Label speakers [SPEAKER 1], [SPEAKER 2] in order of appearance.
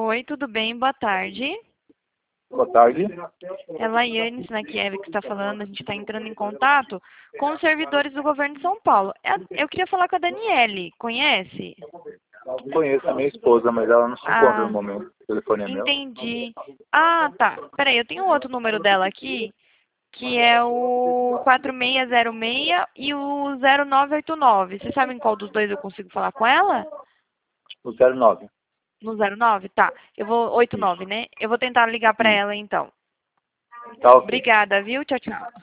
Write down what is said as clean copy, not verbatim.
[SPEAKER 1] Oi, tudo bem? Boa tarde.
[SPEAKER 2] Boa tarde.
[SPEAKER 1] É Laiane Snakiev que está falando. A gente está entrando em contato com os servidores do governo de São Paulo. Eu queria falar com a Daniele. Conhece?
[SPEAKER 2] Conheço a minha esposa, mas ela não se encontra no
[SPEAKER 1] Ah,
[SPEAKER 2] momento. O telefone é meu.
[SPEAKER 1] entendi. Ah, tá. Peraí, eu tenho outro número dela aqui, que é o 4606 e o 0989. Vocês sabem qual dos dois eu consigo falar com ela?
[SPEAKER 2] O 09.
[SPEAKER 1] No 09? Tá. Eu vou... 89,
[SPEAKER 2] Isso.
[SPEAKER 1] né? Eu vou tentar ligar para
[SPEAKER 2] Isso.
[SPEAKER 1] ela então.
[SPEAKER 2] Tá ok.
[SPEAKER 1] Obrigada, viu? Tchau, tchau.